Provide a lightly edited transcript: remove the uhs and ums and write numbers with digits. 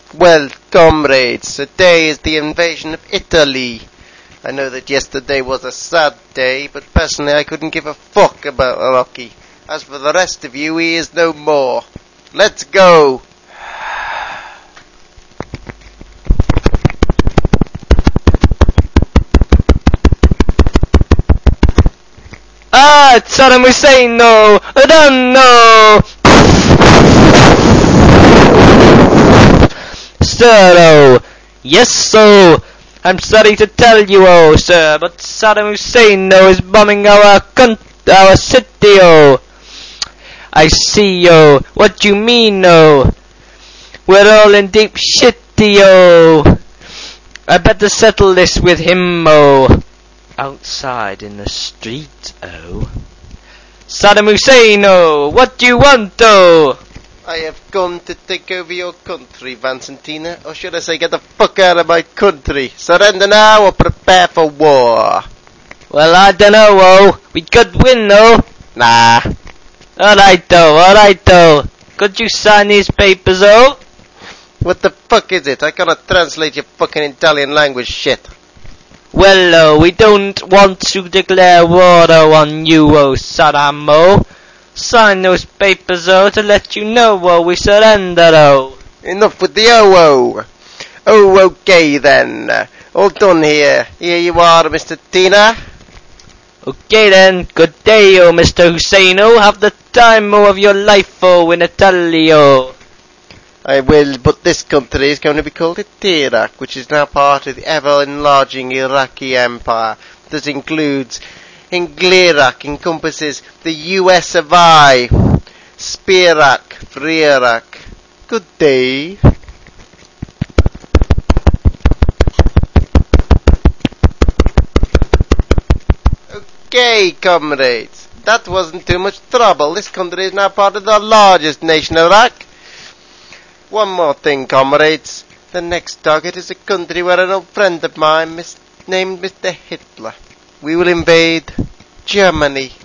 Well, comrades, today is the invasion of Italy. I know that yesterday was a sad day, but personally I couldn't give a fuck about Rocky. As for the rest of you, he is no more. Let's go! It's Saddam Hussein, no! I don't know! Sir, oh! Yes, so! I'm sorry to tell you, oh, sir, but Saddam Hussein, no, is bombing our city, oh! I see, oh! What you mean, oh? We're all in deep shitty, oh! I better settle this with him, oh! Outside in the street, oh. Saddam Hussein, oh, what do you want, oh? I have come to take over your country, Vancentina, or should I say get the fuck out of my country. Surrender now or prepare for war. Well, I dunno, oh. We could win, though. Nah. Alright, though. Could you sign these papers, oh? What the fuck is it? I cannot translate your fucking Italian language shit. Well, we don't want to declare war, on you, Saddam, Sign those papers, to let you know, we surrender, Enough with the oh. Oh, okay then. All done here. Here you are, Mr. Tina. Okay then, good day, Mr. Husseino. Have the time, of your life, in Italy, I will, but this country is going to be called Iraq, which is now part of the ever-enlarging Iraqi Empire. This includes Iraq, encompasses the US of I, Spirak, Free Iraq. Good day. Okay, comrades, that wasn't too much trouble. This country is now part of the largest nation, Iraq. One more thing, comrades. The next target is a country where an old friend of mine named Mr. Hitler. We will invade Germany.